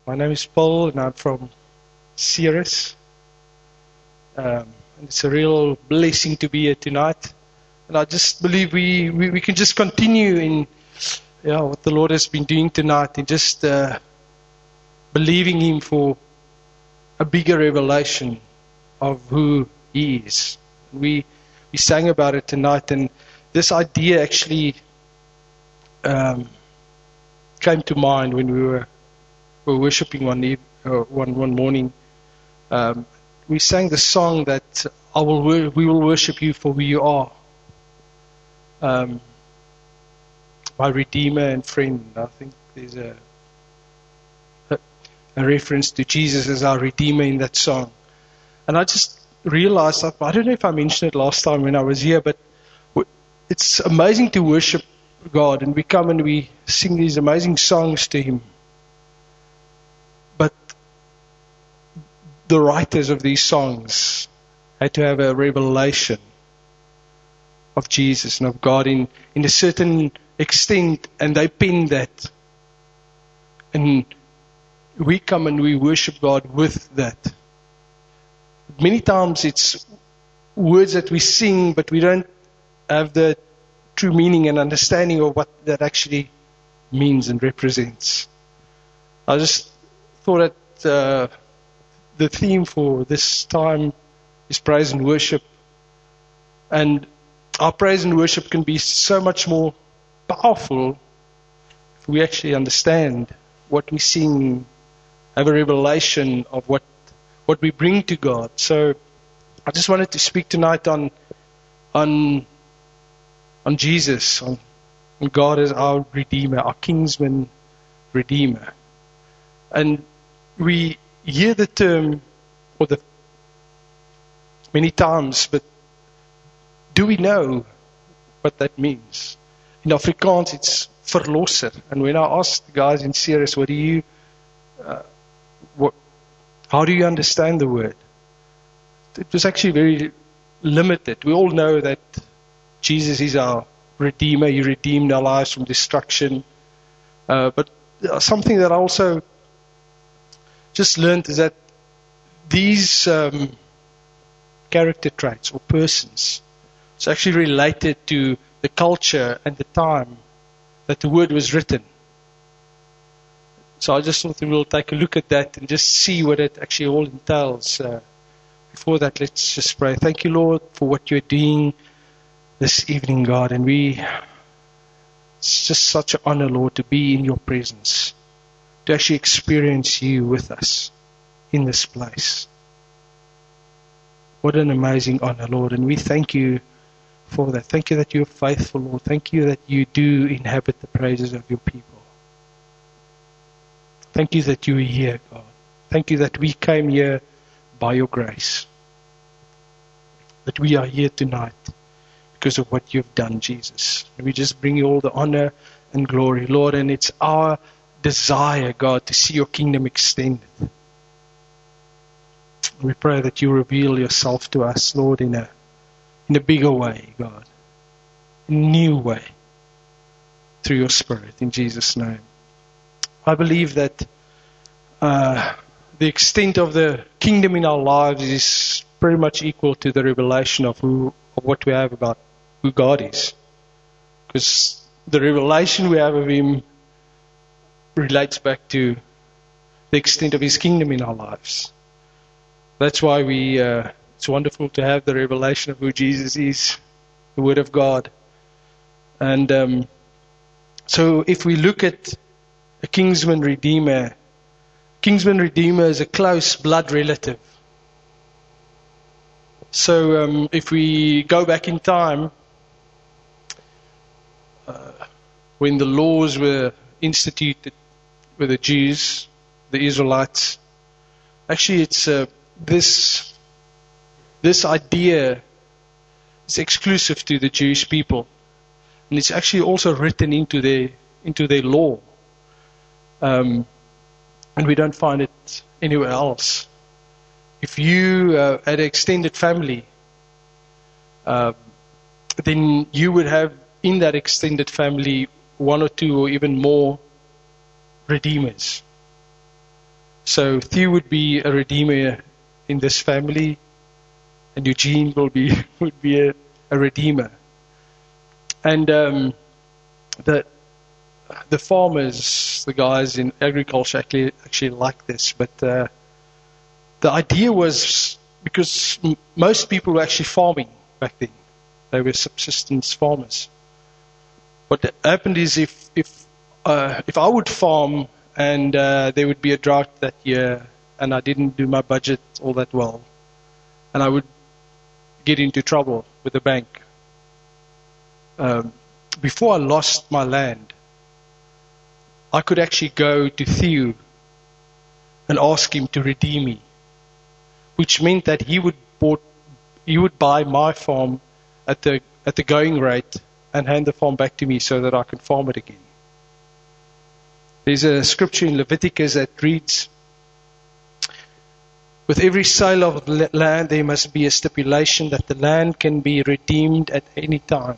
My name is Paul, and I'm from Ceres. And it's a real blessing to be here tonight. And I just believe we can just continue in what the Lord has been doing tonight, and just believing Him for a bigger revelation of who He is. We sang about it tonight, and this idea actually came to mind when we were worshiping one morning. We sang the song that we will worship you for who you are, my Redeemer and friend. I think there's a reference to Jesus as our Redeemer in that song. And I just realized, I don't know if I mentioned it last time when I was here, but it's amazing to worship God, and we come and we sing these amazing songs to Him. But the writers of these songs had to have a revelation of Jesus and of God in a certain extent, and they penned that. And we come and we worship God with that. Many times it's words that we sing, but we don't have the true meaning and understanding of what that actually means and represents. I just thought that the theme for this time is praise and worship. And our praise and worship can be so much more powerful if we actually understand what we sing, have a revelation of what we bring to God. So I just wanted to speak tonight on Jesus, on God as our Redeemer, our Kinsman Redeemer. And we hear the term many times, but do we know what that means? In Afrikaans, it's verlosser. And when I asked the guys in Ceres, how do you understand the word? It was actually very limited. We all know that Jesus is our Redeemer. He redeemed our lives from destruction. But something that I also just learned is that these character traits or persons, it's actually related to the culture and the time that the word was written. So I just thought we'll take a look at that and just see what it actually all entails. Before that, let's just pray. Thank you, Lord, for what you're doing this evening, God. And it's just such an honor, Lord, to be in your presence, to actually experience you with us in this place. What an amazing honor, Lord. And we thank you for that. Thank you that you're faithful, Lord. Thank you that you do inhabit the praises of your people. Thank you that you are here, God. Thank you that we came here by your grace. That we are here tonight because of what you've done, Jesus. And we just bring you all the honor and glory, Lord. And it's our desire, God, to see your kingdom extended. We pray that you reveal yourself to us, Lord, in a bigger way, God. In a new way. Through your Spirit, in Jesus' name. I believe that the extent of the kingdom in our lives is pretty much equal to the revelation of what we have about who God is. Because the revelation we have of Him relates back to the extent of His kingdom in our lives. That's why it's wonderful to have the revelation of who Jesus is, the Word of God. And so if we look at a Kinsman Redeemer is a close blood relative. So if we go back in time, when the laws were instituted with the Jews, the Israelites, actually it's this idea is exclusive to the Jewish people, and it's actually also written into their law. And we don't find it anywhere else. If you had an extended family, then you would have in that extended family one or two or even more redeemers. So Theo would be a redeemer in this family, and Eugene would be a redeemer. And the farmers, the guys in agriculture actually like this. But the idea was, because most people were actually farming back then. They were subsistence farmers. What happened is if I would farm and there would be a drought that year and I didn't do my budget all that well, and I would get into trouble with the bank. Before I lost my land, I could actually go to Theo and ask him to redeem me, which meant that he would buy my farm at the going rate and hand the farm back to me so that I can farm it again. There's a scripture in Leviticus that reads, with every sale of land there must be a stipulation that the land can be redeemed at any time.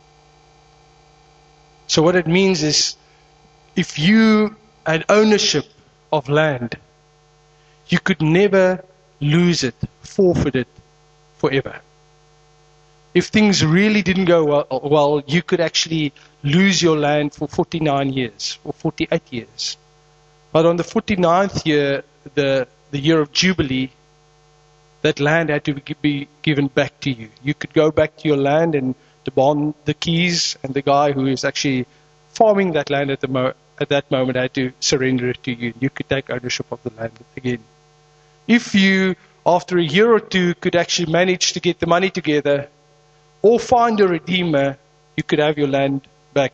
So what it means is, if you had ownership of land, you could never lose it, forfeit it forever. If things really didn't go well, you could actually lose your land for 49 years or 48 years. But on the 49th year, the year of Jubilee, that land had to be given back to you. You could go back to your land and demand the keys, and the guy who is actually farming that land at that moment had to surrender it to you. You could take ownership of the land again. If you, after a year or two, could actually manage to get the money together or find a redeemer, you could have your land back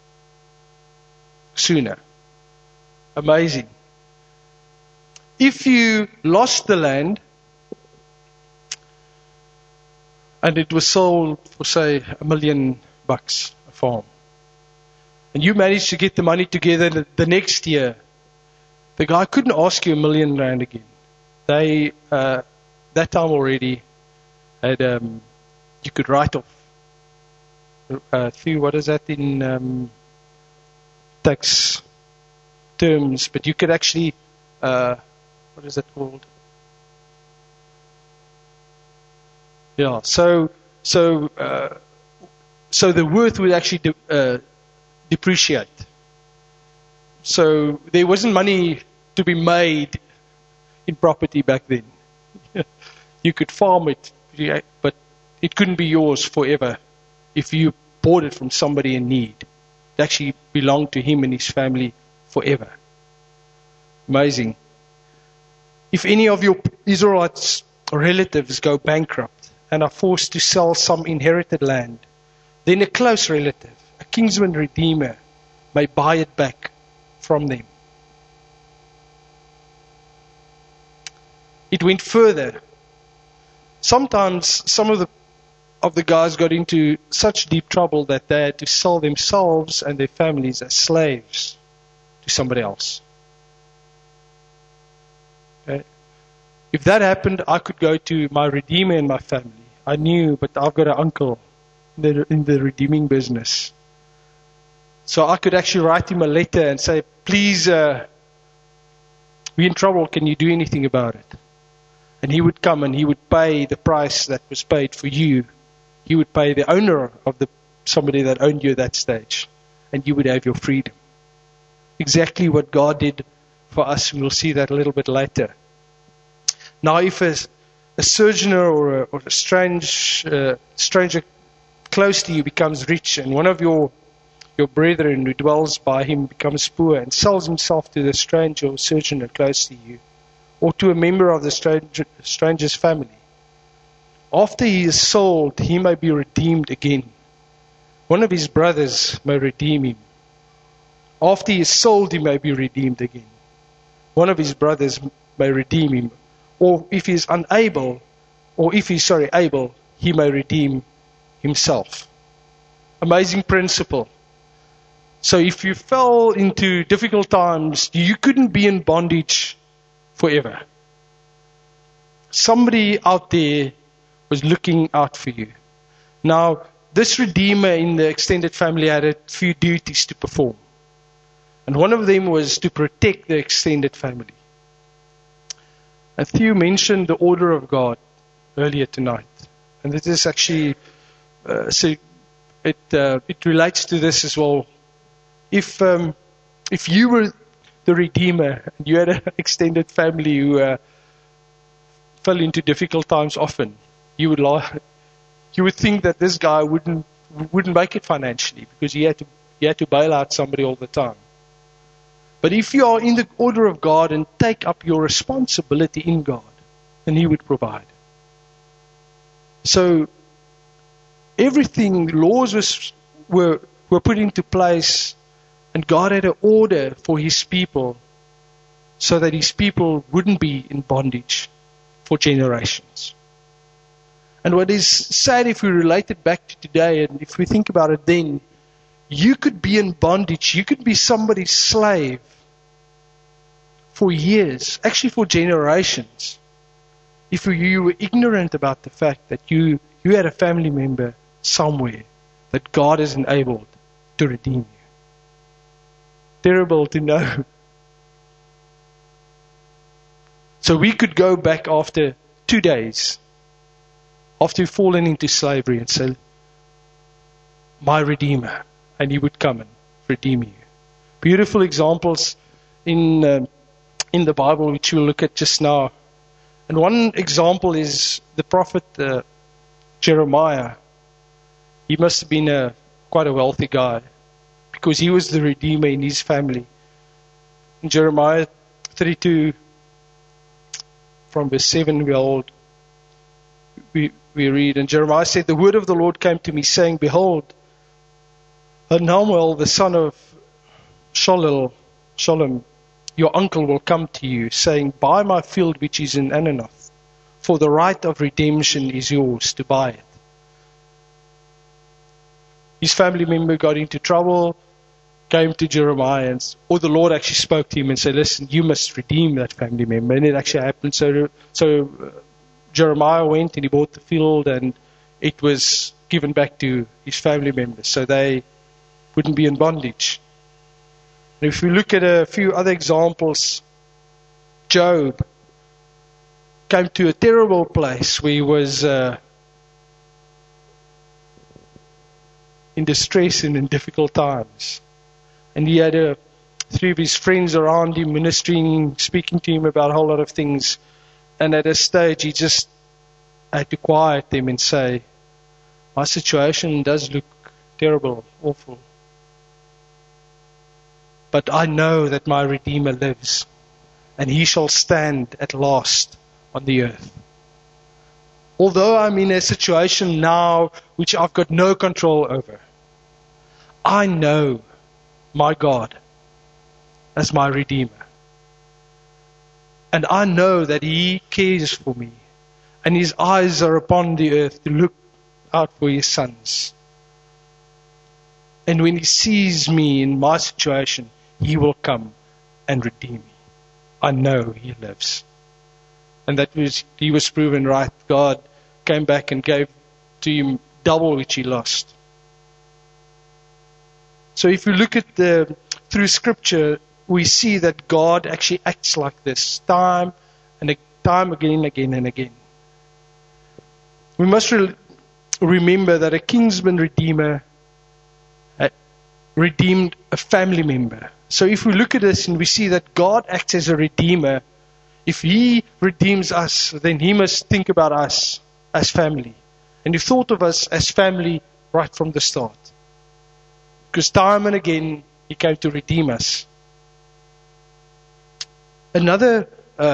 sooner. Amazing. If you lost the land and it was sold for, say, $1 million a farm, and you managed to get the money together the next year, the guy couldn't ask you R1 million again. They, that time already, had, you could write off. What is that in tax terms? But you could actually, what is that called? Yeah, so the worth would actually depreciate. So there wasn't money to be made in property back then. You could farm it, but it couldn't be yours forever if you bought it from somebody in need. It actually belonged to him and his family forever. Amazing. If any of your Israelites or relatives go bankrupt and are forced to sell some inherited land, then a close relative, a kinsman redeemer, may buy it back from them. It went further. Sometimes some of the guys got into such deep trouble that they had to sell themselves and their families as slaves to somebody else. Okay? If that happened, I could go to my redeemer in my family. I knew, but I've got an uncle in the redeeming business. So I could actually write him a letter and say, please, we're in trouble, can you do anything about it? And he would come and he would pay the price that was paid for you. He would pay the owner of somebody that owned you at that stage. And you would have your freedom. Exactly what God did for us. We'll see that a little bit later. Now, if a sojourner or a stranger close to you becomes rich, and one of your brethren who dwells by him becomes poor and sells himself to the stranger or sojourner close to you, or to a member of the stranger's family, after he is sold, he may be redeemed again. One of his brothers may redeem him. After he is sold, he may be redeemed again. One of his brothers may redeem him. Or if he is able, he may redeem himself. Amazing principle. So if you fell into difficult times, you couldn't be in bondage forever. Somebody out there was looking out for you. Now, this redeemer in the extended family had a few duties to perform. And one of them was to protect the extended family. And Theo mentioned the order of God earlier tonight. And this is actually, it relates to this as well. If you were the Redeemer, and you had an extended family who fell into difficult times often, you would think that this guy wouldn't make it financially because he had to bail out somebody all the time. But if you are in the order of God and take up your responsibility in God, then He would provide. So everything, laws were put into place, and God had an order for His people so that His people wouldn't be in bondage for generations. And what is sad, if we relate it back to today, and if we think about it then, you could be in bondage, you could be somebody's slave for years, actually for generations, if you were ignorant about the fact that you had a family member somewhere that God is enabled to redeem you. Terrible to know. So we could go back after 2 days, after you've fallen into slavery, and say, my Redeemer, and He would come and redeem you. Beautiful examples in the Bible which we'll look at just now. And one example is the prophet Jeremiah. He must have been quite a wealthy guy because he was the Redeemer in his family. In Jeremiah 32, from verse 7, we read, and Jeremiah said, the word of the Lord came to me, saying, behold, Hanamel, the son of Shalom, your uncle will come to you, saying, buy my field which is in Ananoth, for the right of redemption is yours to buy it. His family member got into trouble, came to Jeremiah, or the Lord actually spoke to him and said, listen, you must redeem that family member. And it actually happened. So Jeremiah went and he bought the field, and it was given back to his family members so they wouldn't be in bondage. And if we look at a few other examples, Job came to a terrible place where he was in distress and in difficult times. And he had 3 of his friends around him ministering, speaking to him about a whole lot of things. And at a stage, he just had to quiet them and say, my situation does look terrible, awful. But I know that my Redeemer lives, and He shall stand at last on the earth. Although I'm in a situation now which I've got no control over, I know my God as my Redeemer. And I know that He cares for me, and His eyes are upon the earth to look out for His sons. And when He sees me in my situation, He will come and redeem me. I know He lives. And He was proven right. God came back and gave to him double which he lost. So if we look at through Scripture, we see that God actually acts like this time and again and again. We must remember that a kinsman redeemer redeemed a family member. So if we look at this and we see that God acts as a redeemer, if He redeems us, then He must think about us as family. And He thought of us as family right from the start. Because time and again, He came to redeem us. Another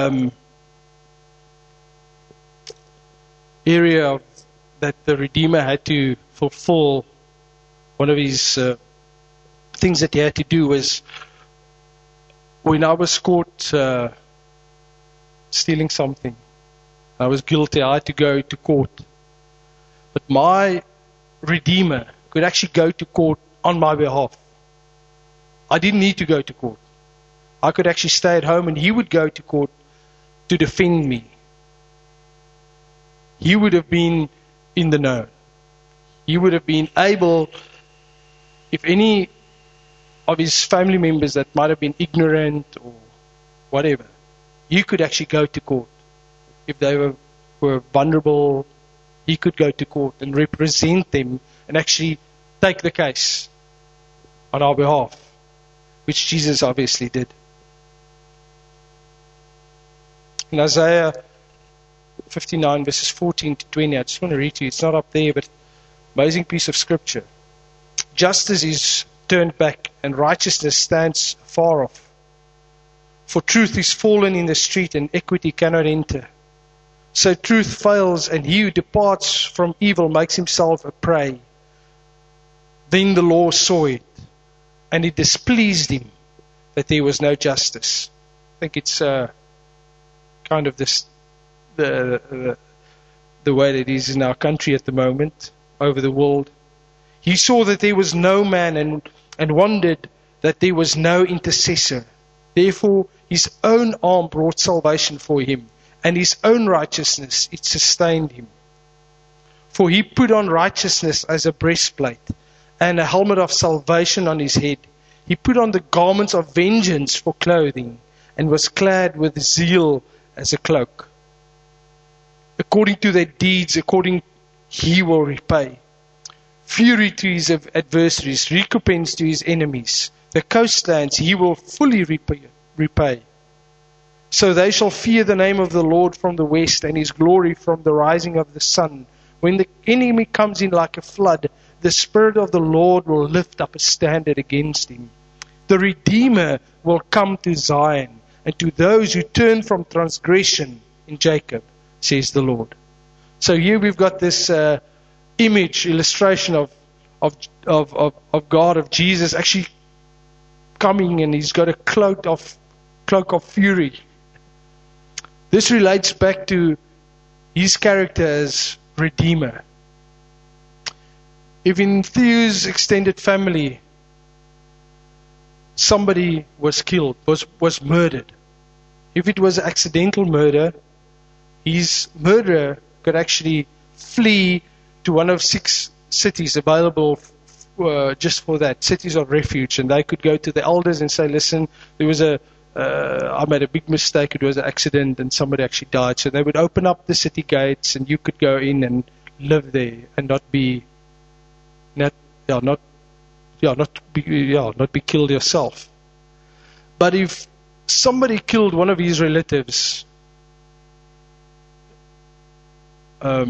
area that the Redeemer had to fulfill, one of His things that He had to do was, when I was caught stealing something, I was guilty, I had to go to court. But my Redeemer could actually go to court on my behalf. I didn't need to go to court. I could actually stay at home and He would go to court to defend me. He would have been in the know. He would have been able, if any of His family members that might have been ignorant or whatever, He could actually go to court if they were vulnerable, he could go to court and represent them and actually take the case on our behalf, which Jesus obviously did. In Isaiah 59 verses 14 to 20, I just want to read to you. It's not up there, but amazing piece of scripture. Justice is turned back and righteousness stands far off. For truth is fallen in the street and equity cannot enter. So truth fails and he who departs from evil makes himself a prey. Then the Lord saw it and it displeased him that there was no justice. I think it's kind of this the way that it is in our country at the moment, over the world. He saw that there was no man and wondered that there was no intercessor. Therefore, his own arm brought salvation for him, and his own righteousness, it sustained him. For he put on righteousness as a breastplate, and a helmet of salvation on his head. He put on the garments of vengeance for clothing, and was clad with zeal as a cloak. According to their deeds, he will repay. Fury to his adversaries, recompense to his enemies. The coastlands he will fully repay. So they shall fear the name of the Lord from the west, and his glory from the rising of the sun. When the enemy comes in like a flood, the Spirit of the Lord will lift up a standard against him. The Redeemer will come to Zion, and to those who turn from transgression in Jacob, says the Lord. So here we've got this image, illustration of God, of Jesus actually coming, and he's got a cloak of fury. This relates back to his character as Redeemer. If in Theo's extended family somebody was killed, was murdered, if it was accidental murder, his murderer could actually flee to one of 6 cities available just for that, cities of refuge, and they could go to the elders and say, listen, there was I made a big mistake, it was an accident and somebody actually died. So they would open up the city gates and you could go in and live there and not be killed yourself. But if somebody killed one of his relatives, how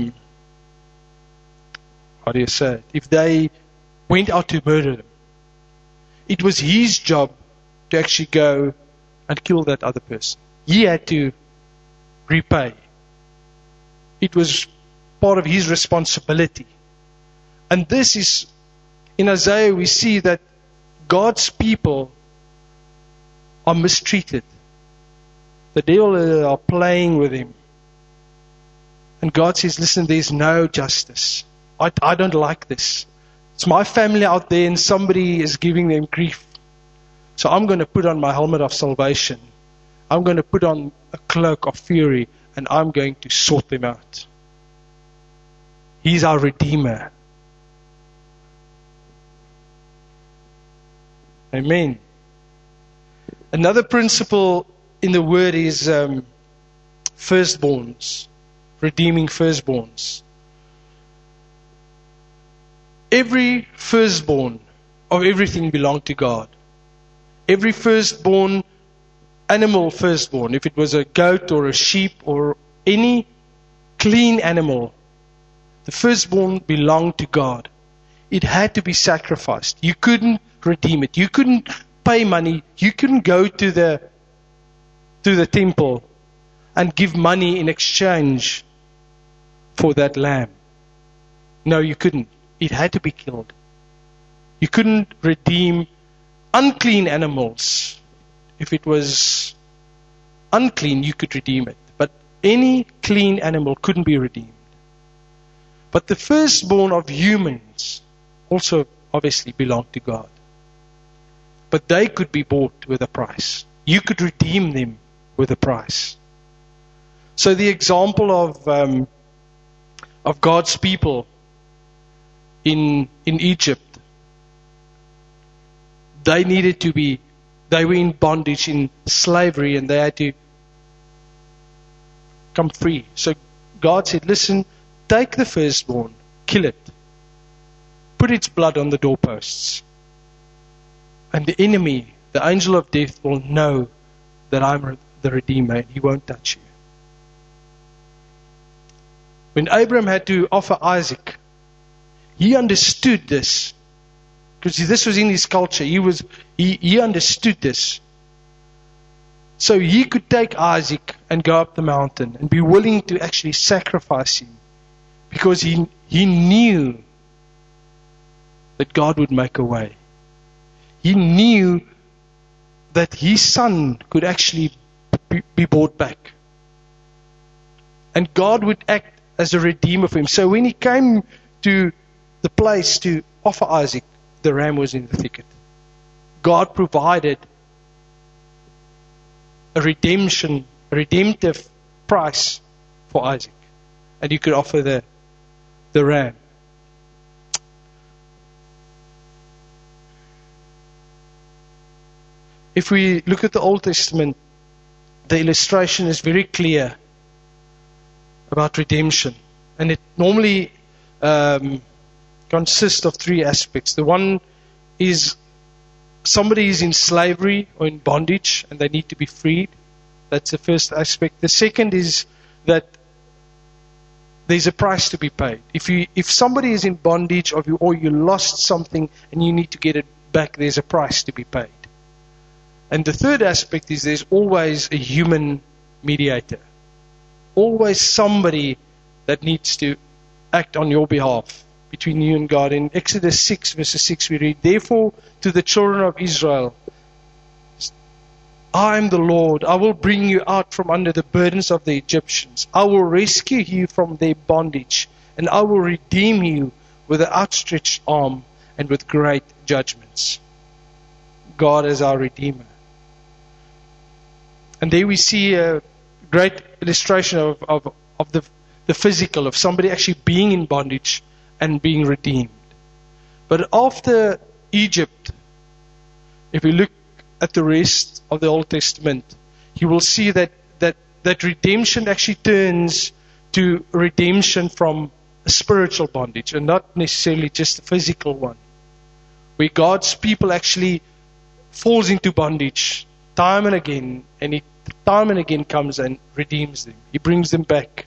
do you say it? If they went out to murder them, it was his job to actually go and kill that other person. He had to repay. It was part of his responsibility. And this is, in Isaiah we see that God's people are mistreated. The devil are playing with him. And God says, listen, there's no justice. I don't like this. It's my family out there and somebody is giving them grief. So I'm going to put on my helmet of salvation. I'm going to put on a cloak of fury and I'm going to sort them out. He's our Redeemer. Amen. Another principle in the word is firstborns. Redeeming firstborns. Every firstborn of everything belonged to God. Every firstborn, animal firstborn, if it was a goat or a sheep or any clean animal, the firstborn belonged to God. It had to be sacrificed. You couldn't redeem it. You couldn't pay money. You couldn't go to the temple and give money in exchange for that lamb. No, you couldn't. It had to be killed. You couldn't redeem unclean animals. If it was unclean, you could redeem it. But any clean animal couldn't be redeemed. But the firstborn of humans also obviously belonged to God. But they could be bought with a price. You could redeem them with a price. So the example of God's people in Egypt, they were in bondage, in slavery, and they had to come free. So God said, listen, take the firstborn, kill it, put its blood on the doorposts. And the enemy, the angel of death, will know that I'm the Redeemer, and he won't touch you. When Abraham had to offer Isaac, he understood this. Because this was in his culture. He understood this. So he could take Isaac and go up the mountain and be willing to actually sacrifice him. Because he knew that God would make a way. He knew that his son could actually be bought back. And God would act as a redeemer for him. So when he came to the place to offer Isaac, the ram was in the thicket. God provided a redemptive price for Isaac. And you could offer the ram. If we look at the Old Testament, the illustration is very clear about redemption. And it normally consists of three aspects. The one is somebody is in slavery or in bondage and they need to be freed. That's the first aspect. The second is that there's a price to be paid. If somebody is in bondage or you lost something and you need to get it back, there's a price to be paid. And the third aspect is there's always a human mediator. Always somebody that needs to act on your behalf between you and God. In Exodus 6 verses 6 we read, therefore to the children of Israel, I am the Lord. I will bring you out from under the burdens of the Egyptians. I will rescue you from their bondage, and I will redeem you with an outstretched arm and with great judgments. God is our Redeemer. And there we see a great illustration of the physical, of somebody actually being in bondage and being redeemed. But after Egypt, if we look at the rest of the Old Testament, you will see that redemption actually turns to redemption from a spiritual bondage and not necessarily just a physical one. Where God's people actually falls into bondage time and again, and He time and again comes and redeems them. He brings them back.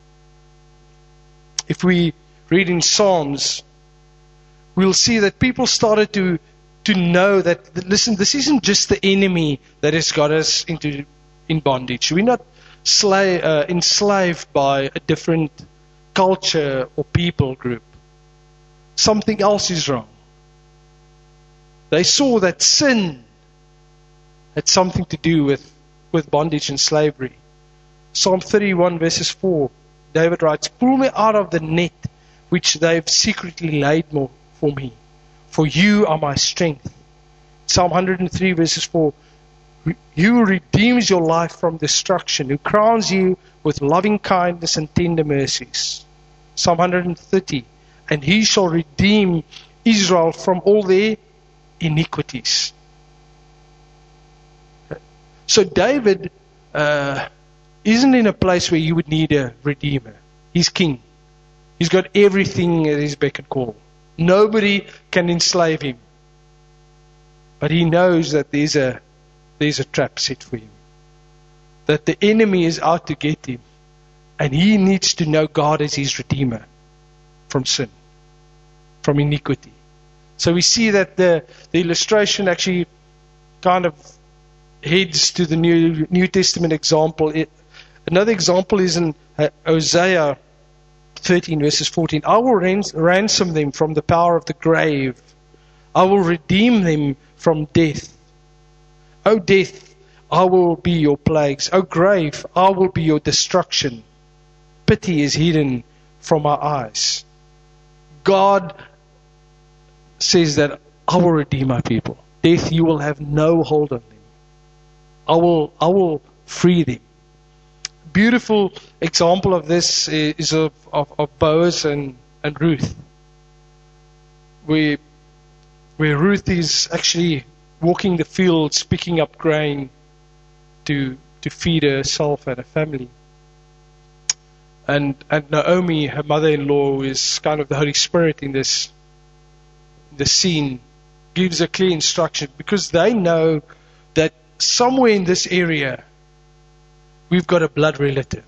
If we read in Psalms, we'll see that people started to know that, listen, this isn't just the enemy that has got us in bondage. We're not enslaved by a different culture or people group. Something else is wrong. They saw that sin had something to do with bondage and slavery. Psalm 31 verses 4, David writes, pull me out of the net which they've secretly laid for me. For you are my strength. Psalm 103 verses 4, you who redeems your life from destruction, who crowns you with loving kindness and tender mercies. Psalm 130, and He shall redeem Israel from all their iniquities. So David isn't in a place where you would need a redeemer. He's king. He's got everything at his beck and call. Nobody can enslave him. But he knows that there's a trap set for him. That the enemy is out to get him. And he needs to know God as his redeemer from sin, from iniquity. So we see that the illustration actually kind of heads to the New Testament example. Another example is in Hosea 13 verses 14. I will ransom them from the power of the grave. I will redeem them from death. O death, I will be your plagues. O grave, I will be your destruction. Pity is hidden from our eyes. God says that I will redeem my people. Death, you will have no hold on them. I will free them. Beautiful example of this is of Boaz and Ruth. Where Ruth is actually walking the fields, picking up grain to feed herself and her family. And Naomi, her mother-in-law, who is kind of the Holy Spirit in this scene, gives a clear instruction, because they know that somewhere in this area we've got a blood relative.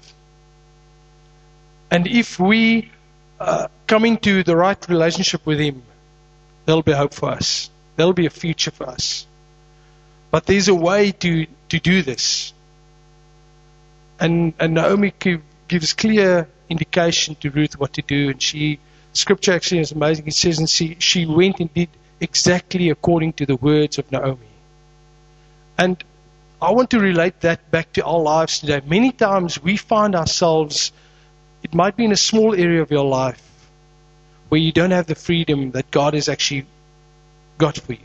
And if we come into the right relationship with him, there'll be hope for us. There'll be a future for us. But there's a way to do this. And Naomi gives clear indication to Ruth what to do. And Scripture actually is amazing. It says, and she went and did exactly according to the words of Naomi. And I want to relate that back to our lives today. Many times we find ourselves, it might be in a small area of your life, where you don't have the freedom that God has actually got for you.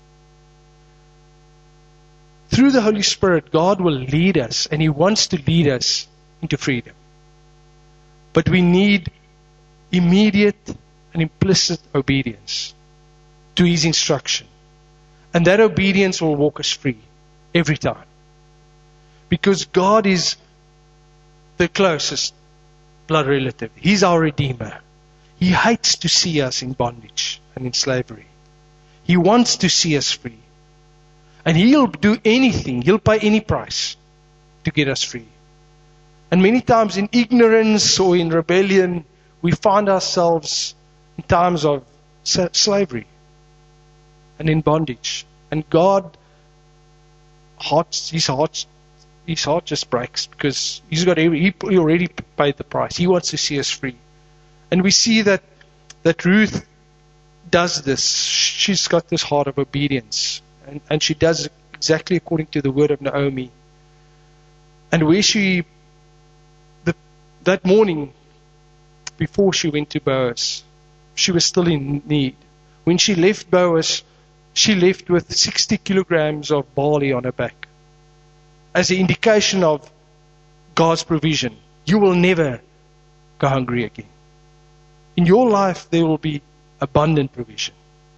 Through the Holy Spirit, God will lead us, and He wants to lead us into freedom. But we need immediate and implicit obedience to His instruction. And that obedience will walk us free every time. Because God is the closest blood relative. He's our Redeemer. He hates to see us in bondage and in slavery. He wants to see us free. And He'll do anything, He'll pay any price to get us free. And many times in ignorance or in rebellion, we find ourselves in times of slavery and in bondage. And God, His heart just breaks, because He already paid the price. He wants to see us free. And we see that Ruth does this. She's got this heart of obedience. And she does exactly according to the word of Naomi. And where that morning, before she went to Boaz, she was still in need. When she left Boaz, she left with 60 kilograms of barley on her back, as an indication of God's provision. You will never go hungry again. In your life, there will be abundant provision.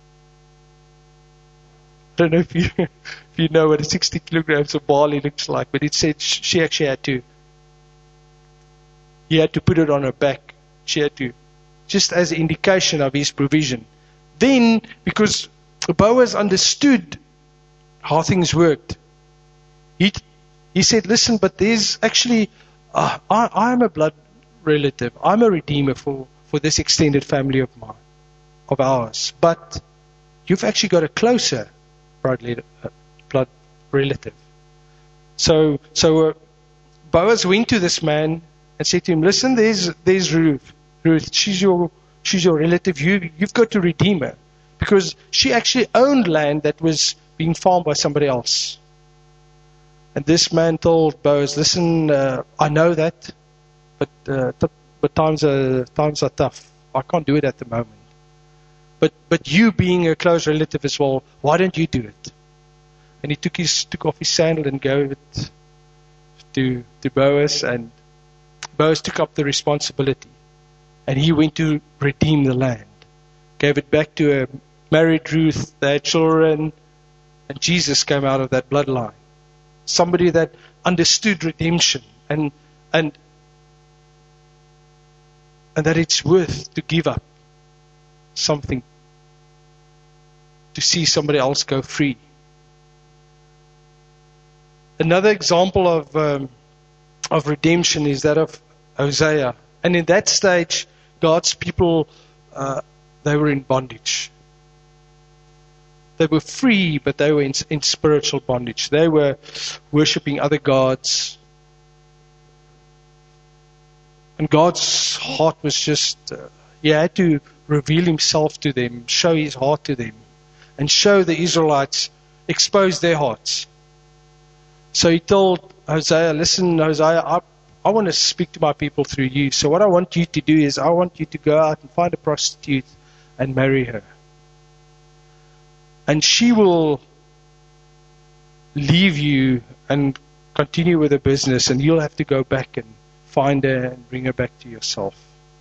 I don't know if you know what 60 kilograms of barley looks like, but it said she actually he had to put it on her back. She had to, just as an indication of His provision. Then, because Boaz understood how things worked, he said, listen, but there's actually, I'm a blood relative. I'm a redeemer for this extended family of ours. But you've actually got a closer blood relative. So Boaz went to this man and said to him, listen, there's Ruth. Ruth, she's your relative. You've got to redeem her, because she actually owned land that was being farmed by somebody else. And this man told Boaz, listen, I know that, but times are tough. I can't do it at the moment. But you being a close relative as well, why don't you do it? And he took off his sandal and gave it to Boaz, and Boaz took up the responsibility. And he went to redeem the land. Gave it back to a married Ruth, they had children, and Jesus came out of that bloodline. Somebody that understood redemption and that it's worth to give up something to see somebody else go free. Another example of redemption is that of Hosea. And in that stage, God's people, they were in bondage. They were free, but they were in spiritual bondage. They were worshipping other gods. And God's heart was just, He had to reveal Himself to them, show His heart to them, and show the Israelites, expose their hearts. So He told Hosea, listen, Hosea, I want to speak to my people through you. So what I want you to do is I want you to go out and find a prostitute and marry her. And she will leave you and continue with her business, and you'll have to go back and find her and bring her back to yourself.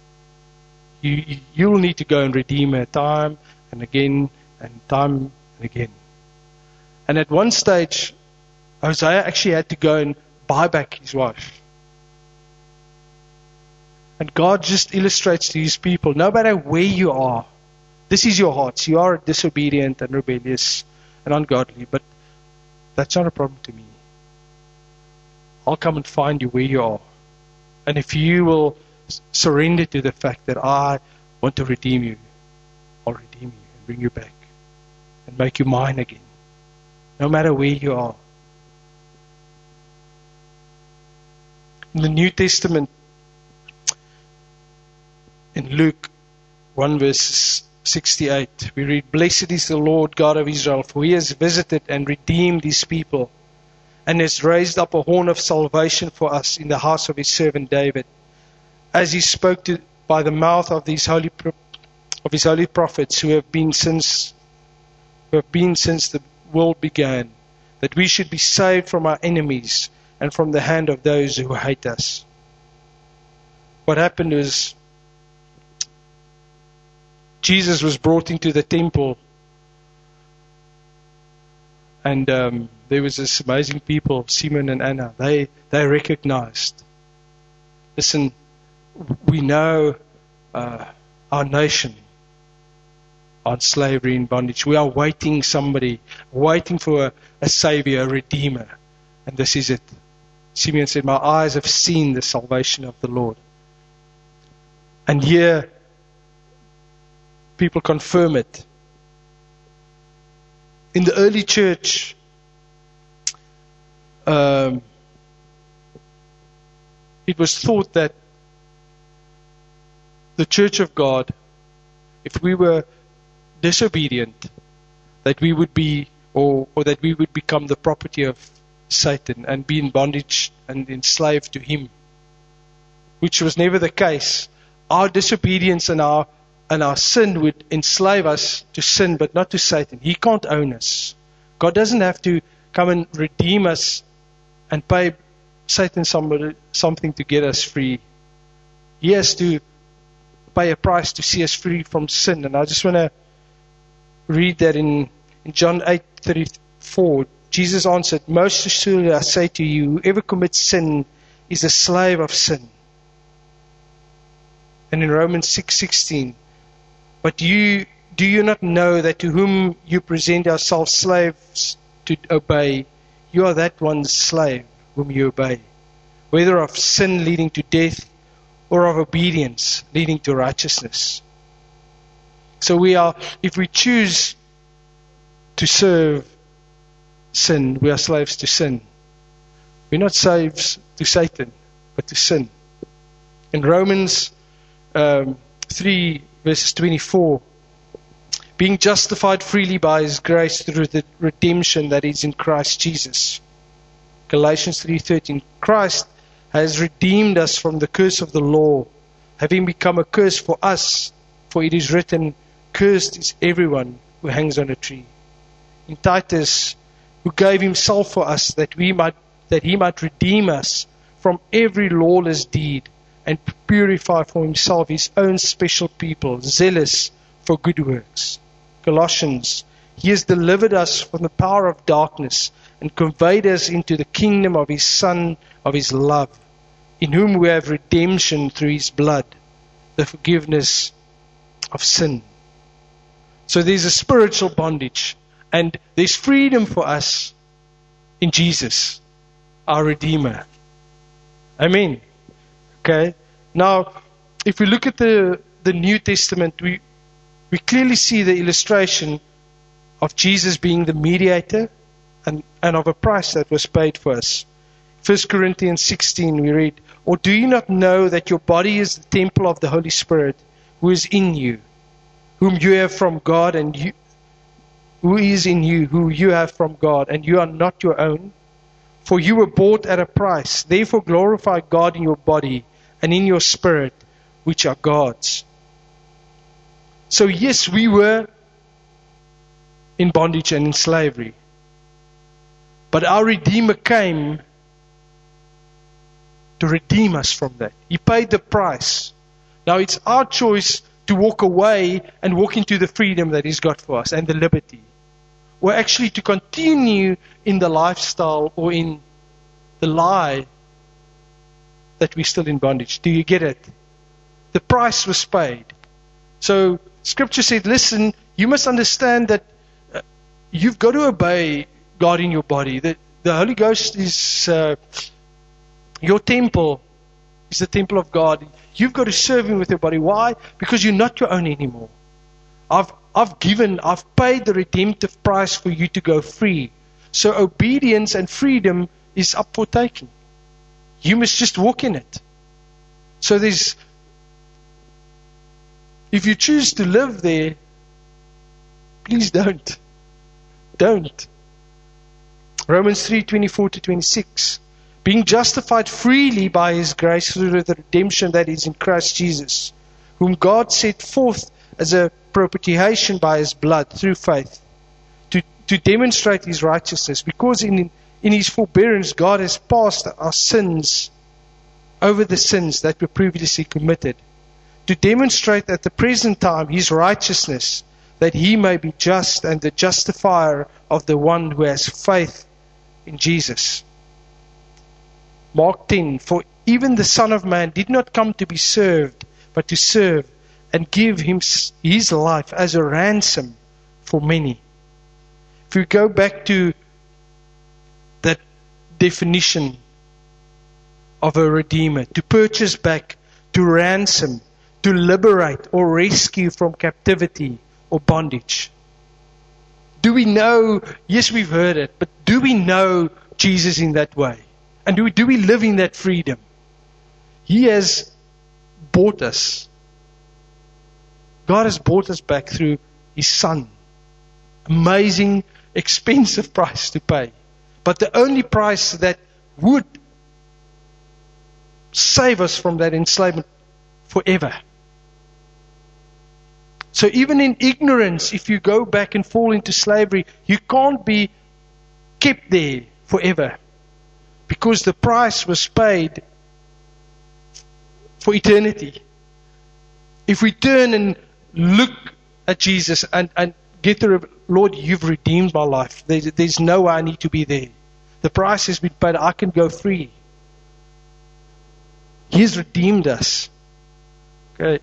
You'll need to go and redeem her time and again and time and again. And at one stage, Hosea actually had to go and buy back his wife. And God just illustrates to His people, no matter where you are, this is your hearts. You are disobedient and rebellious and ungodly, but that's not a problem to me. I'll come and find you where you are. And if you will surrender to the fact that I want to redeem you, I'll redeem you and bring you back and make you mine again, no matter where you are. In the New Testament, in Luke 1 verse 68, we read, "Blessed is the Lord God of Israel, for He has visited and redeemed His people, and has raised up a horn of salvation for us in the house of His servant David, as He spoke by the mouth of His holy prophets, who have been since the world began, that we should be saved from our enemies and from the hand of those who hate us." What happened was, Jesus was brought into the temple, and there was this amazing people, Simon and Anna. They recognized, listen, we know our nation on slavery and bondage. We are waiting for a Savior, a Redeemer. And this is it. Simeon said, "My eyes have seen the salvation of the Lord." And here, people confirm it. In the early church, it was thought that the church of God, if we were disobedient, that we would be, or that we would become the property of Satan and be in bondage and enslaved to him, which was never the case. Our disobedience and our sin would enslave us to sin, but not to Satan. He can't own us. God doesn't have to come and redeem us and pay Satan something to get us free. He has to pay a price to see us free from sin. And I just want to read that in John 8:34. Jesus answered, "Most assuredly I say to you, whoever commits sin is a slave of sin." And in Romans 6:16, "But do you not know that to whom you present yourselves slaves to obey, you are that one's slave whom you obey, whether of sin leading to death or of obedience leading to righteousness." So if we choose to serve sin, we are slaves to sin. We're not slaves to Satan, but to sin. In Romans 3 verses 24, "Being justified freely by His grace through the redemption that is in Christ Jesus." Galatians 3:13, "Christ has redeemed us from the curse of the law, having become a curse for us, for it is written, cursed is everyone who hangs on a tree." In Titus, "Who gave Himself for us that He might redeem us from every lawless deed and purify for Himself His own special people, zealous for good works." Colossians, "He has delivered us from the power of darkness and conveyed us into the kingdom of His Son, of His love, in whom we have redemption through His blood, the forgiveness of sin." So there's a spiritual bondage, and there's freedom for us in Jesus, our Redeemer. Amen. Okay. Now, if we look at the New Testament, we clearly see the illustration of Jesus being the mediator and of a price that was paid for us. 1 Corinthians 16, we read, "Or do you not know that your body is the temple of the Holy Spirit who is in you, whom you have from God, and who is in you, who you have from God, and you are not your own? For you were bought at a price. Therefore glorify God in your body and in your spirit, which are God's." So yes, we were in bondage and in slavery. But our Redeemer came to redeem us from that. He paid the price. Now it's our choice to walk away and walk into the freedom that He's got for us and the liberty. Or actually to continue in the lifestyle or in the lie that we're still in bondage. Do you get it? The price was paid. So Scripture said, listen, you must understand that you've got to obey God in your body. The Holy Ghost is your temple, is the temple of God. You've got to serve Him with your body. Why? Because you're not your own anymore. I've paid the redemptive price for you to go free. So obedience and freedom is up for taking. You must just walk in it. So if you choose to live there, please don't. Don't. Romans 3:24-26. Being justified freely by His grace through the redemption that is in Christ Jesus, whom God set forth as a propitiation by His blood through faith, to demonstrate His righteousness, because in His forbearance God has passed our sins over the sins that were previously committed, to demonstrate at the present time His righteousness, that He may be just and the justifier of the one who has faith in Jesus. Mark 10, for even the Son of Man did not come to be served, but to serve and give His life as a ransom for many. If we go back to that definition of a redeemer, to purchase back, to ransom, to liberate or rescue from captivity or bondage. Do we know, yes, we've heard it, but do we know Jesus in that way? And do we live in that freedom? He has bought us. God has bought us back through His Son. Amazing, expensive price to pay. But the only price that would save us from that enslavement forever. So even in ignorance, if you go back and fall into slavery, you can't be kept there forever. Because the price was paid for eternity. If we turn and look at Jesus and get the Lord, you've redeemed my life. There's no way I need to be there. The price has been paid. I can go free. He has redeemed us. Okay.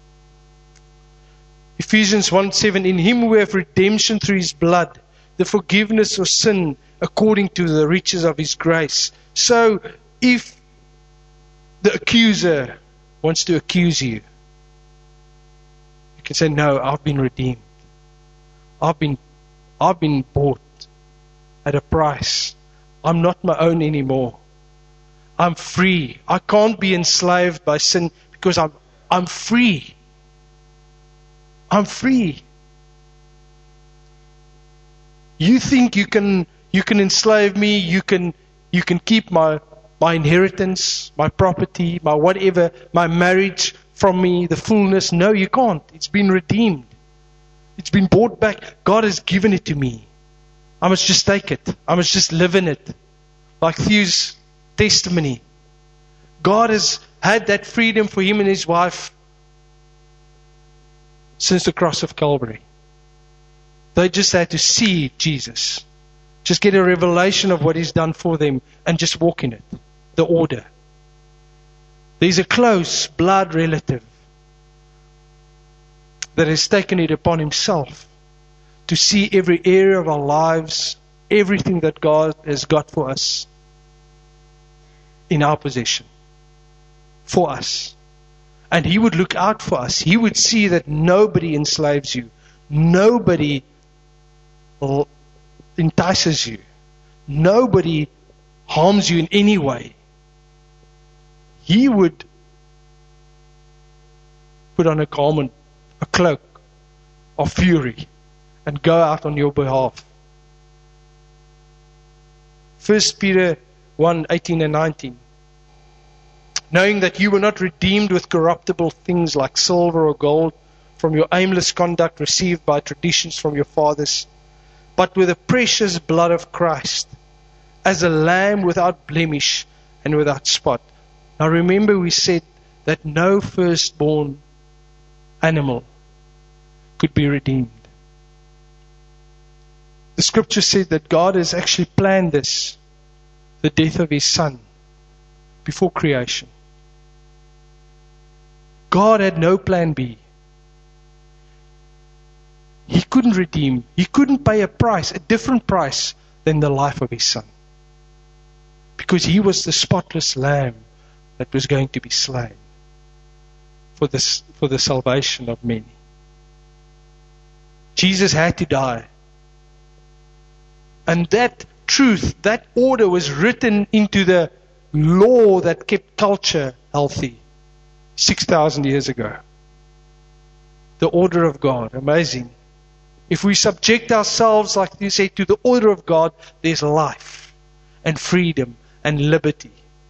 Ephesians 1:7, in Him we have redemption through His blood, the forgiveness of sin according to the riches of His grace. So, if the accuser wants to accuse you, you can say, no, I've been redeemed. I've been bought at a price. I'm not my own anymore. I'm free. I can't be enslaved by sin because I'm free. I'm free. You think you can enslave me, you can keep my inheritance, my property, my whatever, my marriage from me, the fullness. No, you can't. It's been redeemed. It's been bought back. God has given it to me. I must just take it. I must just live in it. Like Theo's testimony. God has had that freedom for him and his wife since the cross of Calvary. They just had to see Jesus. Just get a revelation of what He's done for them and just walk in it. The order. There's a close blood relative that has taken it upon himself to see every area of our lives, everything that God has got for us in our possession. For us. And He would look out for us. He would see that nobody enslaves you. Nobody entices you. Nobody harms you in any way. He would put on a garment, a cloak of fury and go out on your behalf. 1 Peter 1:18 and 19. Knowing that you were not redeemed with corruptible things like silver or gold from your aimless conduct received by traditions from your fathers, but with the precious blood of Christ, as a lamb without blemish and without spot. Now remember, we said that no firstborn animal could be redeemed. The scripture said that God has actually planned this, the death of His Son, before creation. God had no plan B. He couldn't redeem. He couldn't pay a different price than the life of His Son. Because He was the spotless lamb that was going to be slain for the salvation of many. Jesus had to die. And that truth, that order was written into the law that kept culture healthy 6,000 years ago. The order of God. Amazing. If we subject ourselves, like you say, to the order of God, there's life and freedom and liberty.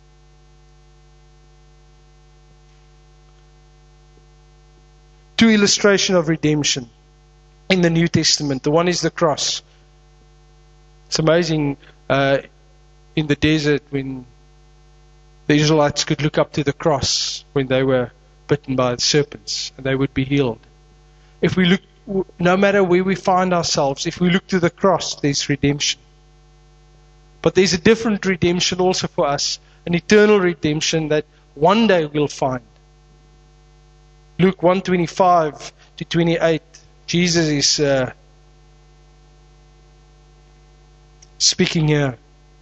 Two illustrations of redemption in the New Testament. The one is the cross. It's amazing in the desert when the Israelites could look up to the cross when they were bitten by the serpents and they would be healed. If we look, no matter where we find ourselves, if we look to the cross, there's redemption. But there's a different redemption also for us, an eternal redemption that one day we'll find. Luke 1:25 to 28, Jesus is speaking here.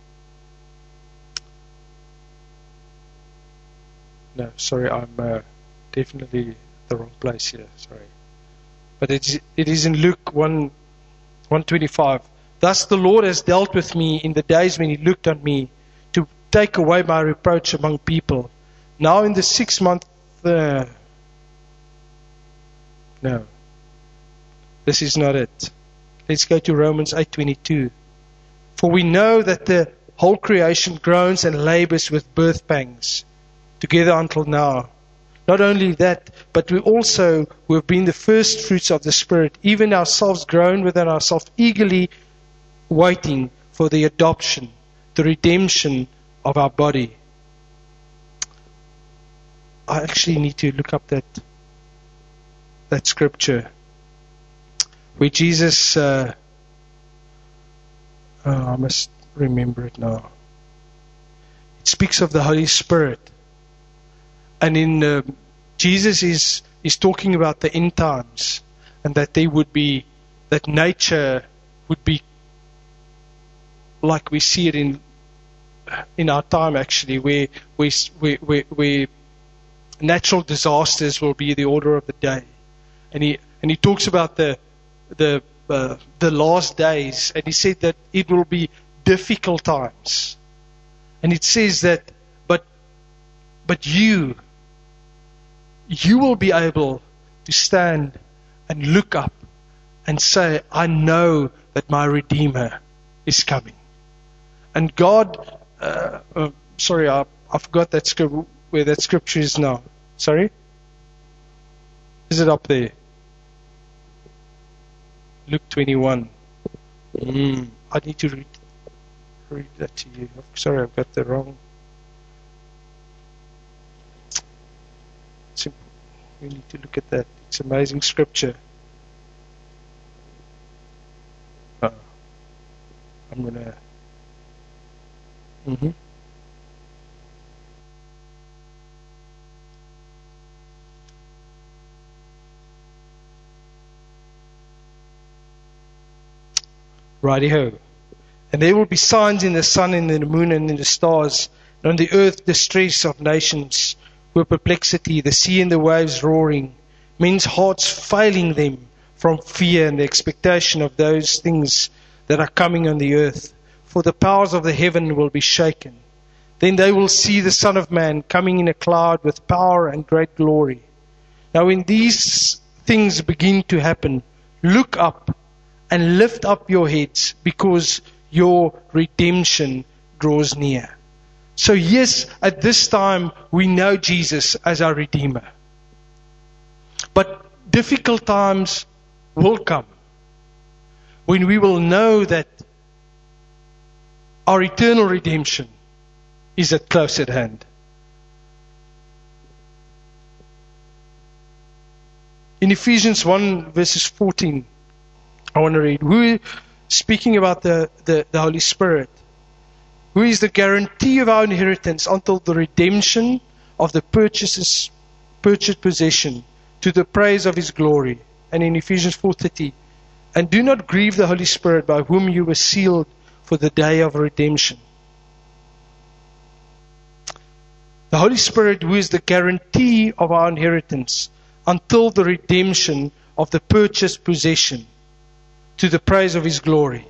No, sorry, I'm definitely the wrong place here. Sorry. But it is in Luke 1:25. Thus the Lord has dealt with me in the days when He looked on me to take away my reproach among people. Now in the 6th month... no. This is not it. Let's go to Romans 8:22. For we know that the whole creation groans and labors with birth pangs together until now. Not only that, but we also, who have been the first fruits of the Spirit, even ourselves groan within ourselves, eagerly waiting for the adoption, the redemption of our body. I actually need to look up that scripture where Jesus, I must remember it now. It speaks of the Holy Spirit. And in Jesus is talking about the end times, and that that nature would be like we see it in our time actually, where natural disasters will be the order of the day, and he talks about the last days, and he said that it will be difficult times, and it says that but you will be able to stand and look up and say, I know that my Redeemer is coming. And God, sorry, I forgot that scripture, where that scripture is now. Sorry? Is it up there? Luke 21. I need to read that to you. Sorry, I've got the wrong. We need to look at that. It's amazing scripture. I'm going to... Righty-ho. And there will be signs in the sun and in the moon and in the stars, and on the earth distress of nations, with perplexity, the sea and the waves roaring, men's hearts failing them from fear and the expectation of those things that are coming on the earth. For the powers of the heaven will be shaken. Then they will see the Son of Man coming in a cloud with power and great glory. Now when these things begin to happen, look up and lift up your heads, because your redemption draws near. So yes, at this time, we know Jesus as our Redeemer. But difficult times will come when we will know that our eternal redemption is close at hand. In Ephesians 1 verses 14, I want to read. We're speaking about the Holy Spirit, who is the guarantee of our inheritance until the redemption of the purchased purchased possession, to the praise of His glory. And in Ephesians 4:30, and do not grieve the Holy Spirit, by whom you were sealed for the day of redemption. The Holy Spirit, who is the guarantee of our inheritance until the redemption of the purchased possession, to the praise of His glory.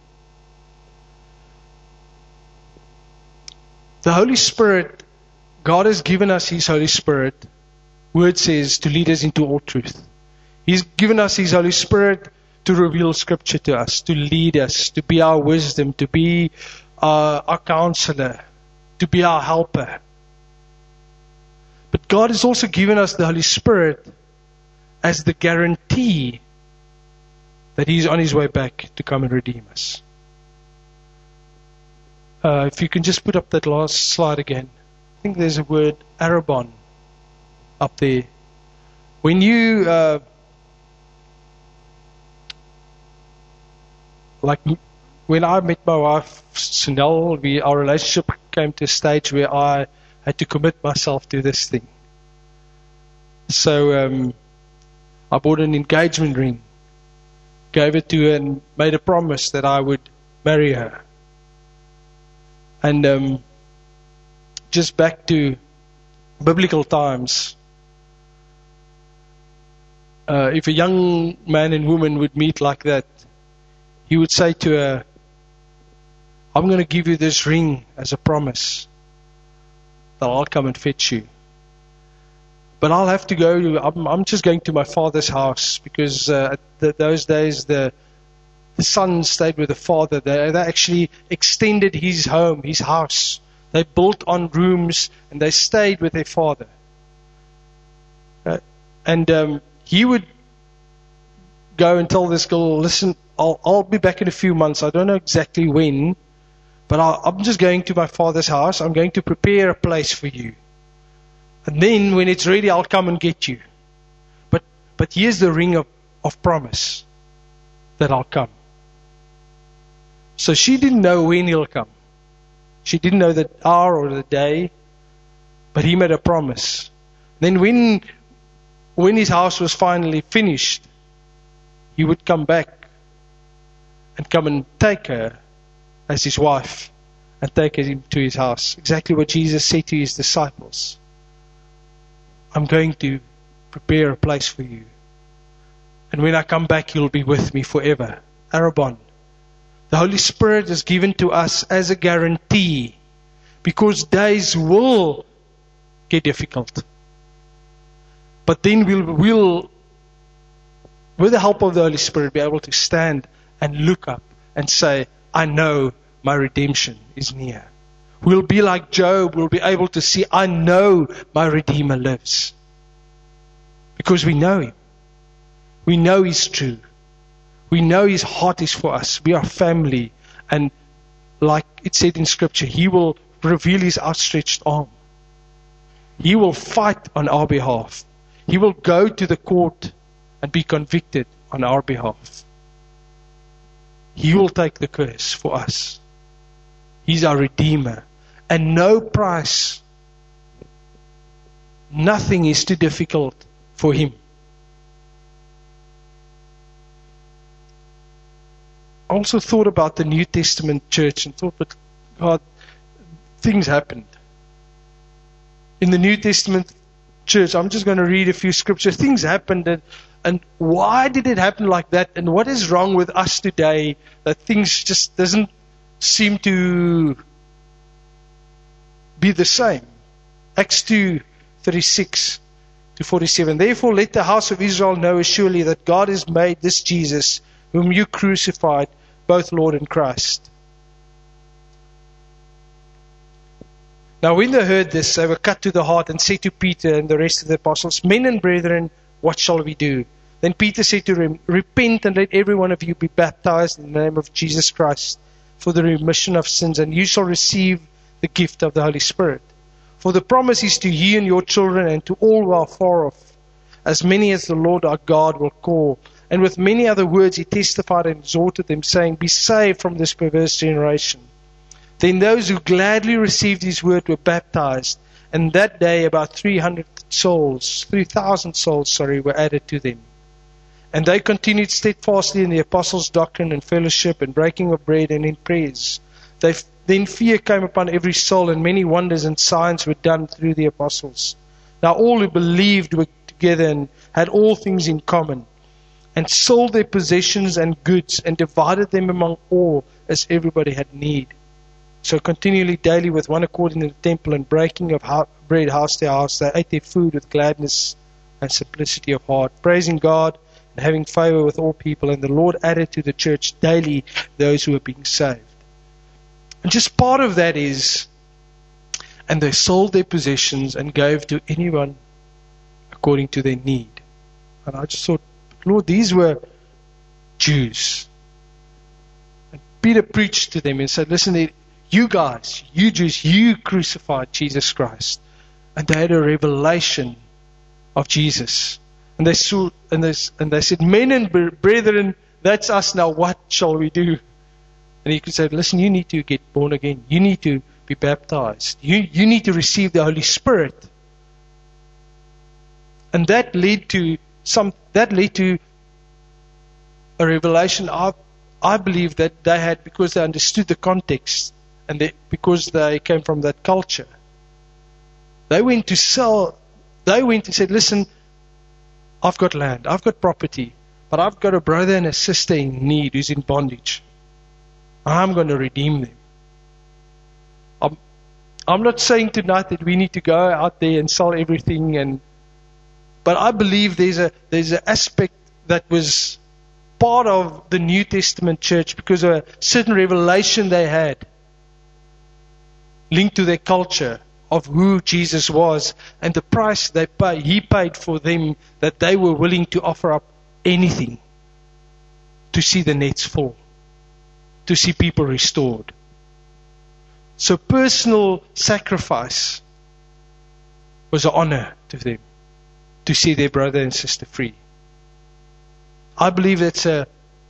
The Holy Spirit, God has given us His Holy Spirit, Word says, to lead us into all truth. He's given us His Holy Spirit to reveal Scripture to us, to lead us, to be our wisdom, to be our counselor, to be our helper. But God has also given us the Holy Spirit as the guarantee that He's on His way back to come and redeem us. If you can just put up that last slide again. I think there's a word, arrabon, up there. When you, when I met my wife, Sunel, our relationship came to a stage where I had to commit myself to this thing. So I bought an engagement ring, gave it to her, and made a promise that I would marry her. And just back to biblical times, if a young man and woman would meet like that, he would say to her, I'm going to give you this ring as a promise that I'll come and fetch you. But I'll have to go, I'm just going to my father's house, because those days the son stayed with the father. They actually extended his home, his house. They built on rooms and they stayed with their father. And he would go and tell this girl, listen, I'll be back in a few months. I don't know exactly when, but I'm just going to my father's house. I'm going to prepare a place for you. And then when it's ready, I'll come and get you. But here's the ring of promise that I'll come. So she didn't know when he'll come. She didn't know the hour or the day, but he made a promise. Then when his house was finally finished, he would come back and come and take her as his wife and take her to his house. Exactly what Jesus said to His disciples. I'm going to prepare a place for you. And when I come back, you'll be with me forever. Arrabon. The Holy Spirit is given to us as a guarantee, because days will get difficult. But then we'll, with the help of the Holy Spirit, be able to stand and look up and say, I know my redemption is near. We'll be like Job. We'll be able to see, I know my Redeemer lives. Because we know Him. We know He's true. We know His heart is for us. We are family. And like it said in Scripture, He will reveal His outstretched arm. He will fight on our behalf. He will go to the court and be convicted on our behalf. He will take the curse for us. He's our Redeemer. And no price, nothing is too difficult for Him. I also thought about the New Testament church and thought, but God, things happened. In the New Testament church, I'm just going to read a few scriptures. Things happened, and why did it happen like that? And what is wrong with us today that things just doesn't seem to be the same? Acts 2:36 to 47. Therefore let the house of Israel know surely that God has made this Jesus, whom you crucified, both Lord and Christ. Now when they heard this, they were cut to the heart and said to Peter and the rest of the apostles, Men and brethren, what shall we do? Then Peter said to them, Repent and let every one of you be baptized in the name of Jesus Christ for the remission of sins, and you shall receive the gift of the Holy Spirit. For the promise is to you and your children and to all who are far off, as many as the Lord our God will call. And with many other words he testified and exhorted them, saying, Be saved from this perverse generation. Then those who gladly received his word were baptized, And that day about 3,000 souls, were added to them. And they continued steadfastly in the apostles' doctrine and fellowship and breaking of bread and in prayers. Then fear came upon every soul, and many wonders and signs were done through the apostles. Now all who believed were together and had all things in common, and sold their possessions and goods, and divided them among all as everybody had need. So continually daily with one accord in the temple and breaking of bread house to house, they ate their food with gladness and simplicity of heart, praising God and having favor with all people. And the Lord added to the church daily those who were being saved. And just part of that is, and they sold their possessions and gave to anyone according to their need. And I just thought, Lord, these were Jews. And Peter preached to them and said, listen, you guys, you Jews, you crucified Jesus Christ. And they had a revelation of Jesus. And they saw, and they said, men and brethren, that's us now, what shall we do? And he could say, listen, you need to get born again. You need to be baptized. You need to receive the Holy Spirit. And that led to a revelation I believe that they had, because they understood the context and because they came from that culture. They went to sell. They went and said, listen, I've got land, I've got property, but I've got a brother and a sister in need who's in bondage. I'm going to redeem them. I'm not saying tonight that we need to go out there and sell everything, but I believe there's an aspect that was part of the New Testament church because of a certain revelation they had linked to their culture of who Jesus was and the price He paid for them, that they were willing to offer up anything to see the nets fall, to see people restored. So personal sacrifice was an honor to them, to see their brother and sister free. I believe that's a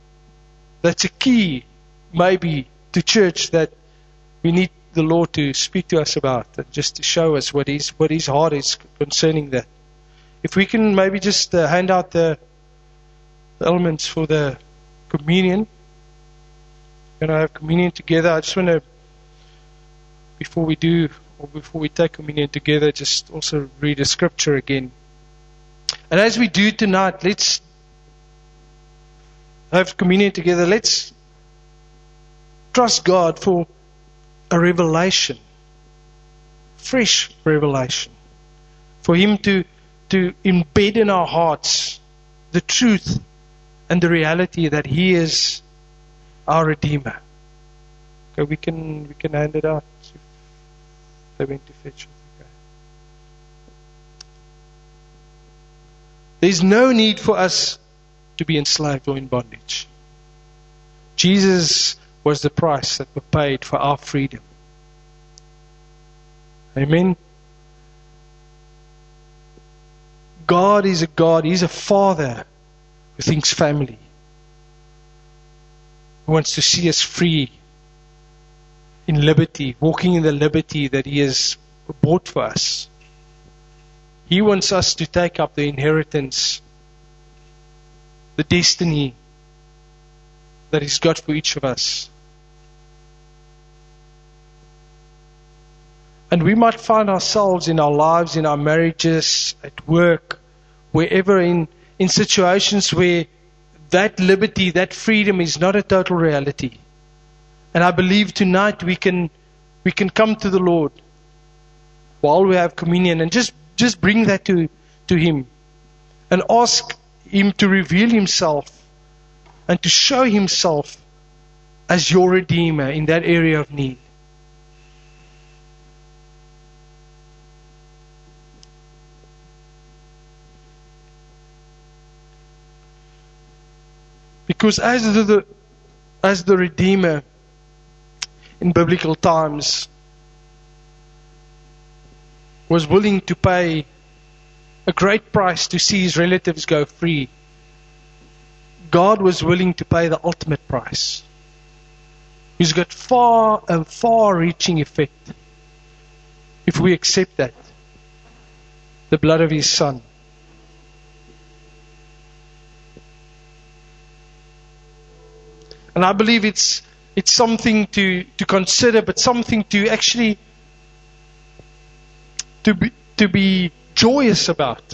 key, maybe, to church that we need the Lord to speak to us about, just to show us what His heart is concerning that. If we can maybe just hand out the elements for the communion. We're going to have communion together. I just want to, before we take communion together, just also read a scripture again. And as we do tonight, let's have communion together. Let's trust God for a revelation, fresh revelation, for Him to embed in our hearts the truth and the reality that He is our Redeemer. Okay, we can hand it out. They went to fetch it. Okay. There's no need for us to be enslaved or in bondage. Jesus was the price that was paid for our freedom. Amen. God is a God. He's a Father who thinks family, who wants to see us free, in liberty, walking in the liberty that He has bought for us. He wants us to take up the inheritance, the destiny that He's got for each of us. And we might find ourselves in our lives, in our marriages, at work, wherever, in situations where that liberty, that freedom is not a total reality. And I believe tonight we can come to the Lord while we have communion and just bring that to Him and ask Him to reveal Himself and to show Himself as your Redeemer in that area of need. Because as the Redeemer in biblical times was willing to pay a great price to see His relatives go free, God was willing to pay the ultimate price. He's got far-reaching effect if we accept that. the blood of His Son. And I believe it's something to consider, but something to actually to be joyous about.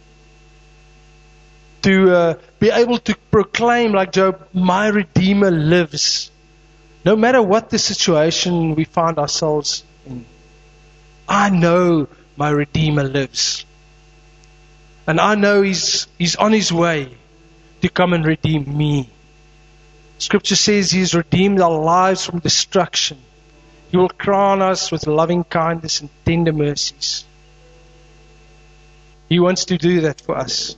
To be able to proclaim like Job, my Redeemer lives. No matter what the situation we find ourselves in. I know my Redeemer lives. And I know He's on His way to come and redeem me. Scripture says He has redeemed our lives from destruction. He will crown us with loving kindness and tender mercies. He wants to do that for us.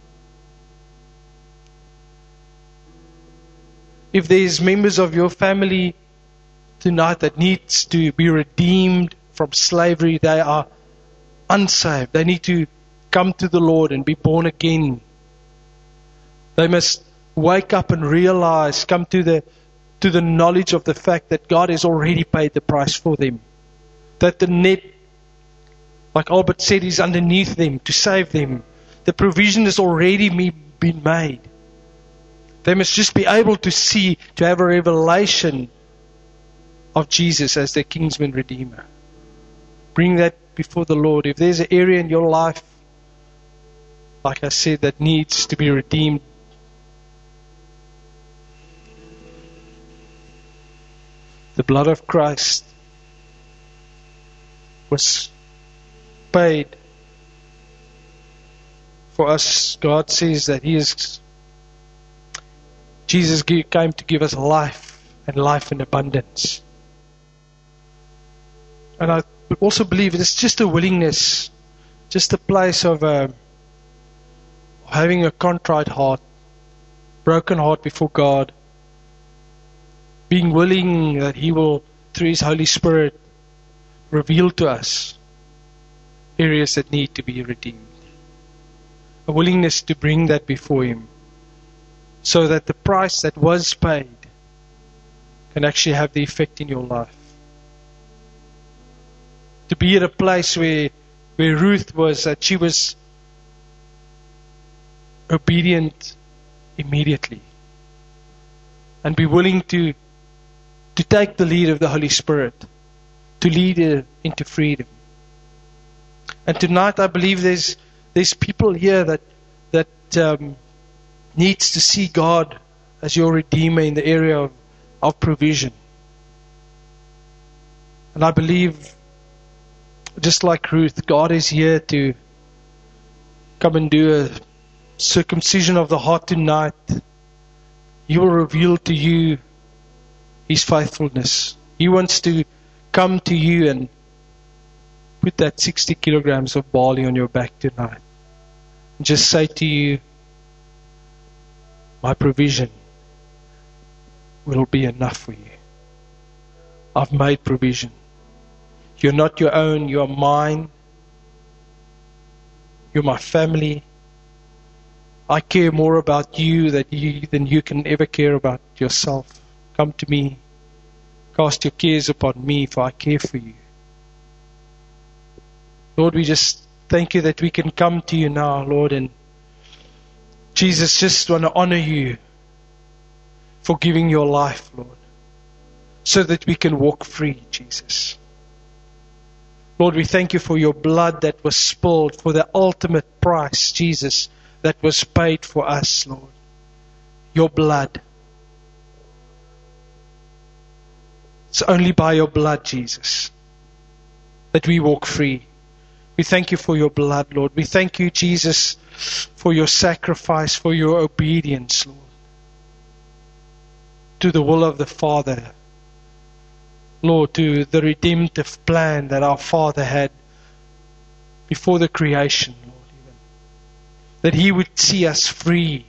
If there's members of your family tonight that needs to be redeemed from slavery, they are unsaved. They need to come to the Lord and be born again. They must wake up and realize, come to the knowledge of the fact that God has already paid the price for them. That the net, like Albert said, is underneath them to save them. The provision has already been made. They must just be able to see, to have a revelation of Jesus as their kinsman redeemer. Bring that before the Lord. If there's an area in your life, like I said, that needs to be redeemed, the blood of Christ was paid for us. God says that Jesus came to give us life and life in abundance. And I also believe it's just a willingness, just a place of having a contrite heart, broken heart before God, being willing that He will, through His Holy Spirit, reveal to us areas that need to be redeemed. A willingness to bring that before Him, so that the price that was paid can actually have the effect in your life. To be at a place where Ruth was, that she was obedient immediately. And be willing to take the lead of the Holy Spirit, to lead her into freedom. And tonight I believe there's people here that needs to see God as your Redeemer in the area of provision. And I believe, just like Ruth, God is here to come and do a circumcision of the heart tonight. He will reveal to you His faithfulness. He wants to come to you and put that 60 kilograms of barley on your back tonight. And just say to you, my provision will be enough for you. I've made provision. You're not your own, you are mine. You're my family. I care more about you than you can ever care about yourself. Come to me. Cast your cares upon me, for I care for you. Lord, we just thank you that we can come to you now, Lord, and Jesus, just want to honor you for giving your life, Lord, so that we can walk free, Jesus. Lord, we thank you for your blood that was spilled, for the ultimate price, Jesus, that was paid for us, Lord. Your blood. It's only by your blood, Jesus, that we walk free. We thank you for your blood, Lord. We thank you, Jesus, for your sacrifice, for your obedience, Lord, to the will of the Father. Lord, to the redemptive plan that our Father had before the creation, Lord, even. That He would see us free.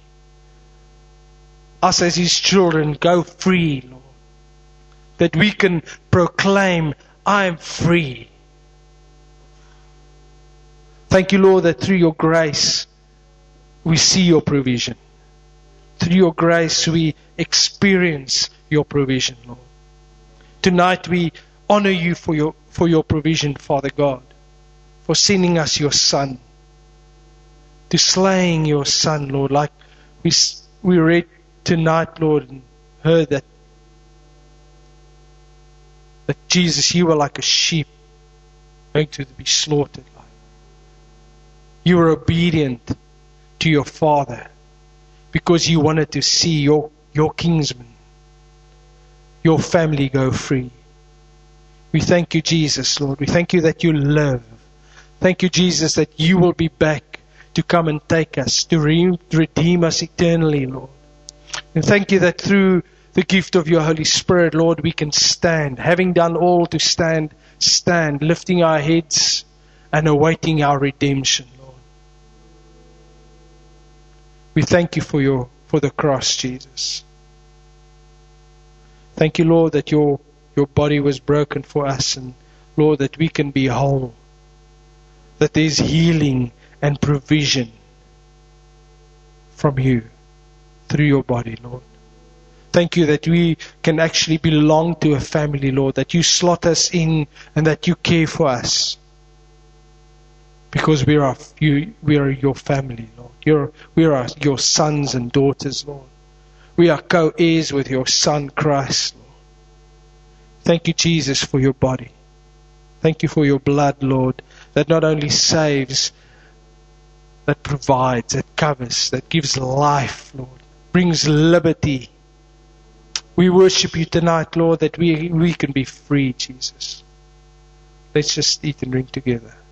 Us as His children go free, Lord. That we can proclaim, I am free. Thank you, Lord, that through your grace we see your provision. Through your grace we experience your provision, Lord. Tonight we honor you for your provision, Father God, for sending us your Son, to slaying your Son, Lord, like we read tonight, Lord, and heard that Jesus, you were like a sheep going to be slaughtered. You were obedient to your Father because you wanted to see your kinsmen, your family go free. We thank you, Jesus, Lord. We thank you that you live. Thank you, Jesus, that you will be back to come and take us, to redeem us eternally, Lord. And thank you that through the gift of your Holy Spirit, Lord, we can stand, having done all to stand, lifting our heads and awaiting our redemption, Lord. We thank you for the cross, Jesus. Thank you, Lord, that your body was broken for us, and Lord, that we can be whole, that there's healing and provision from you through your body, Lord. Thank you that we can actually belong to a family, Lord, that you slot us in and that you care for us. Because we are your family, Lord. We are your sons and daughters, Lord. We are co-heirs with your Son, Christ, Lord. Thank you, Jesus, for your body. Thank you for your blood, Lord, that not only saves, that provides, that covers, that gives life, Lord, brings liberty. We worship you tonight, Lord, that we can be free, Jesus. Let's just eat and drink together.